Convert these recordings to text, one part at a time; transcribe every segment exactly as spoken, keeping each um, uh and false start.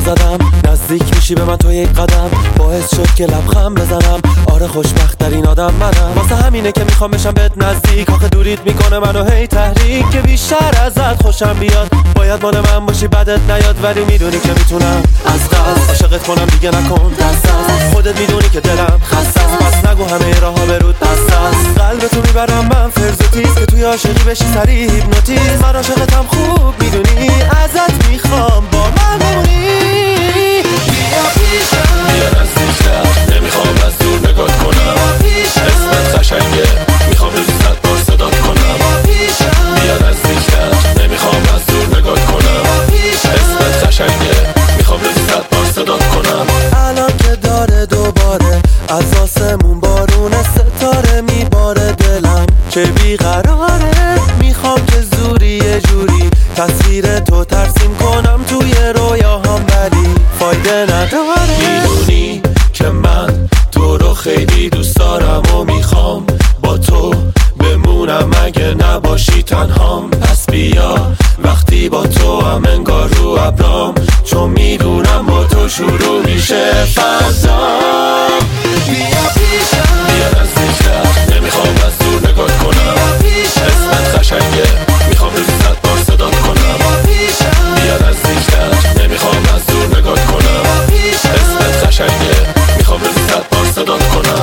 زدم، نزدیک میشی به من تو یک قدم، باعث شد که لبخند بزنم. آره خوشبخت ترین آدم منم، واسه همینه که میخوام بشم بهت نزدیک. آخه دوریت میکنه منو هی تحریک، که بیشتر ازت خوشم بیاد. باید مال من باشی بدت نیاد، ولی میدونی که میتونم از قصد عاشقت کنم، دیگه نکن دست از خودت. میدونی که دلم خسته است، پس نگو همه راهها به رود بسته است. قلبتو میبرم من فرض و تیز، که توی عاشقی بشی سریع هیپنوتیزم. من عاشقتم خوب میدونی، ازت میخوام با من بمونی. بیا پیشم، بیا نزدیکتر، نمیخوام از دور نگات کنم. اسمت قشنگه، میخوام روزی صد بار صدات کنم. بیا نزدیکتر، نمیخوام از دور نگات کنم. اسمت قشنگه، میخوام روزی صد بار صدات کنم. الان که داره دوباره از آسمون بارون ستاره میباره، دلم که بیقراره. میخوام که زوری یه جوری تصویر تو ترسیم کنم توی رویاهام، ولی فایده نداره. میدونی که من تو رو خیلی دوست دارم و میخوام با تو بمونم اگه نباشی تنهام. پس بیا وقتی با تو هم انگار رو ابرام، چون میدونم با تو شروع میشه فضا. بیا پیشم، بیا نزدیکتر، نمیخوام از دور نگات کنم. اسمت قشنگه، میخوام روزی صد بار صدات کنم. بیا نزدیکتر، نمیخوام از دور نگات کنم. اسمت قشنگه، میخوام روزی صد بار صدات کنم.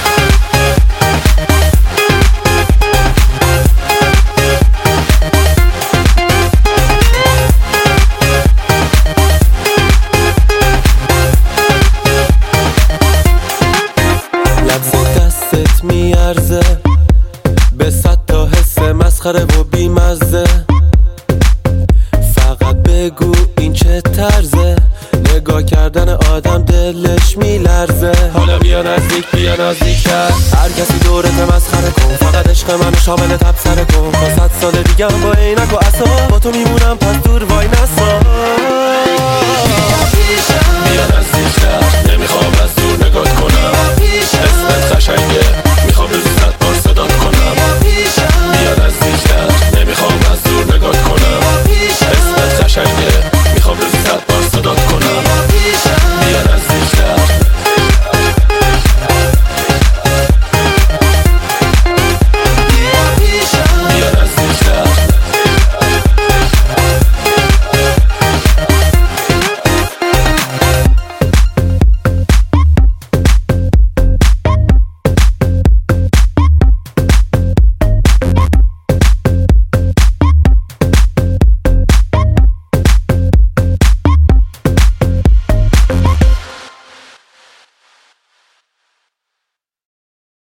دستت میارزه به صد تا حس مسخره و بیمزه. فقط بگو این چه طرزه، نگاه کردن آدم دلش میلرزه. حالا بیا نزدیک، بیا نزدیکتر، هر کسی دورت مسخره کن، فقط عشق منو شامل تبصره کن. تا صد سال دیگه هم با عینک و عصا با تو میمونم، پس دور وای نسا.